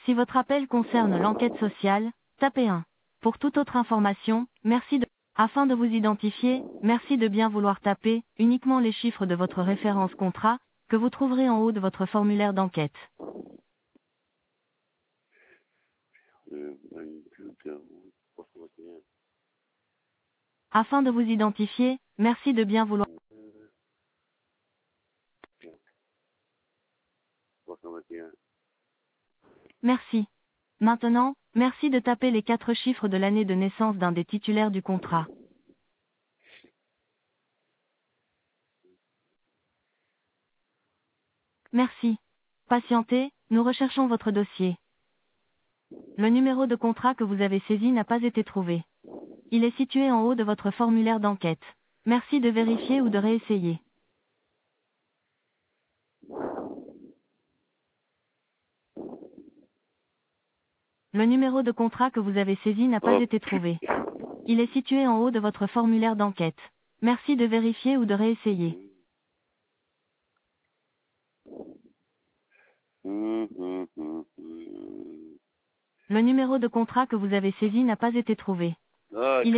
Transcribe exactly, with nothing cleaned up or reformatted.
Si votre appel concerne l'enquête sociale, tapez un. Pour toute autre information, merci de... Afin de vous identifier, merci de bien vouloir taper uniquement les chiffres de votre référence contrat, que vous trouverez en haut de votre formulaire d'enquête. Euh, un computer, trois cent vingt et un. Afin de vous identifier, merci de bien vouloir... Euh, trois cent vingt et un. Merci. Maintenant, merci de taper les quatre chiffres de l'année de naissance d'un des titulaires du contrat. Merci. Patientez, nous recherchons votre dossier. Le numéro de contrat que vous avez saisi n'a pas été trouvé. Il est situé en haut de votre formulaire d'enquête. Merci de vérifier ou de réessayer. Le numéro de contrat que vous avez saisi n'a pas Oh, été trouvé. Il est situé en haut de votre formulaire d'enquête. Merci de vérifier ou de réessayer. hum, hum, hum, hum. Le numéro de contrat que vous avez saisi n'a pas été trouvé. Ah, Il est